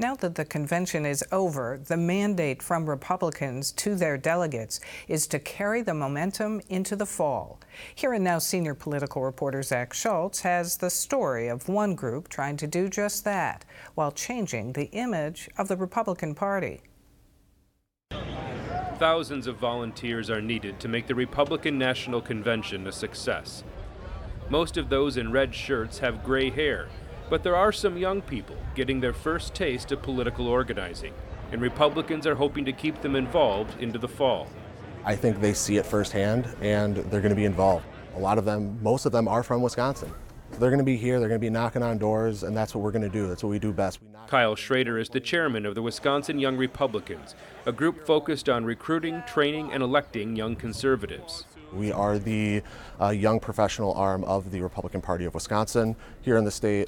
Now that the convention is over, the mandate from Republicans to their delegates is to carry the momentum into the fall. Here and Now senior political reporter Zach Schultz has the story of one group trying to do just that while changing the image of the Republican Party. Thousands of volunteers are needed to make the Republican National Convention a success. Most of those in red shirts have gray hair, but there are some young people getting their first taste of political organizing, and Republicans are hoping to keep them involved into the fall. I think they see it firsthand and they're going to be involved. A lot of them, most of them are from Wisconsin. They're going to be here, they're going to be knocking on doors, and that's what we're going to do. That's what we do best. Kyle Schrader is the chairman of the Wisconsin Young Republicans, a group focused on recruiting, training, and electing young conservatives. We are the young professional arm of the Republican Party of Wisconsin here in the state,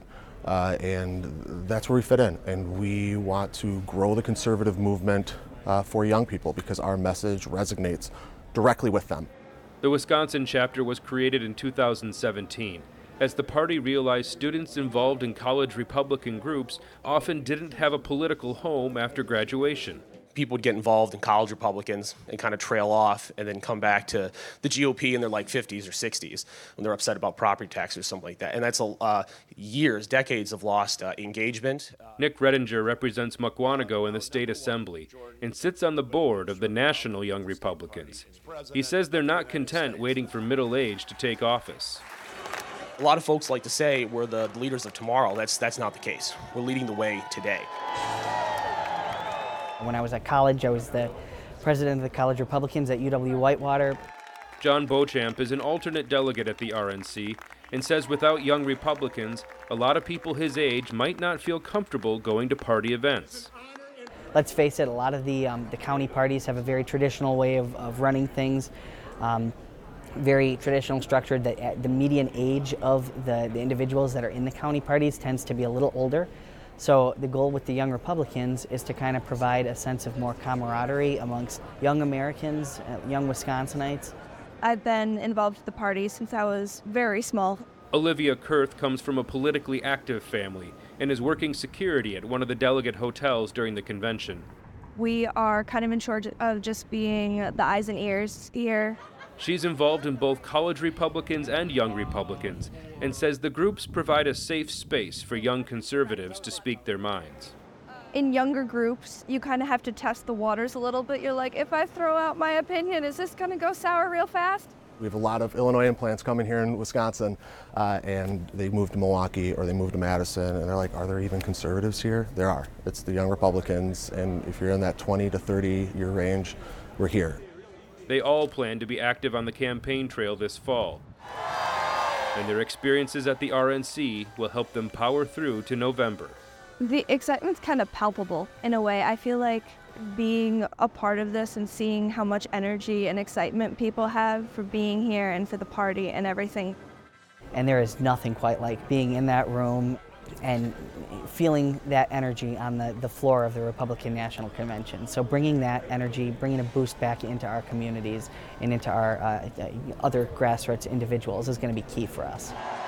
and that's where we fit in. And we want to grow the conservative movement for young people because our message resonates directly with them. The Wisconsin chapter was created in 2017. As the party realized students involved in college Republican groups often didn't have a political home after graduation. People would get involved in college Republicans and kind of trail off and then come back to the GOP in their 50s or 60s when they're upset about property taxes or something like that. And that's years, decades of lost engagement. Nick Redinger represents Mukwonago in the state assembly and sits on the board of the National Young Republicans. He says they're not content waiting for middle age to take office. A lot of folks like to say we're the leaders of tomorrow. That's not the case. We're leading the way today. When I was at college, I was the president of the College Republicans at UW-Whitewater. John Beauchamp is an alternate delegate at the RNC and says without young Republicans, a lot of people his age might not feel comfortable going to party events. Let's face it, a lot of the county parties have a very traditional way of running things. Very traditional structured. The median age of the individuals that are in the county parties tends to be a little older. So the goal with the Young Republicans is to kind of provide a sense of more camaraderie amongst young Americans, young Wisconsinites. I've been involved with the party since I was very small. Olivia Kurth comes from a politically active family and is working security at one of the delegate hotels during the convention. We are kind of in charge of just being the eyes and ears here. She's involved in both college Republicans and young Republicans and says the groups provide a safe space for young conservatives to speak their minds. In younger groups, you kind of have to test the waters a little bit. You're like, if I throw out my opinion, is this going to go sour real fast? We have a lot of Illinois implants coming here in Wisconsin, and they move to Milwaukee or they move to Madison, and they're like, are there even conservatives here? There are. It's the Young Republicans, and if you're in that 20 to 30 year range, we're here. They all plan to be active on the campaign trail this fall, and their experiences at the RNC will help them power through to November. The excitement's kind of palpable in a way. I feel like being a part of this and seeing how much energy and excitement people have for being here and for the party and everything. And there is nothing quite like being in that room and feeling that energy on the floor of the Republican National Convention. So bringing that energy, bringing a boost back into our communities and into our other grassroots individuals is going to be key for us.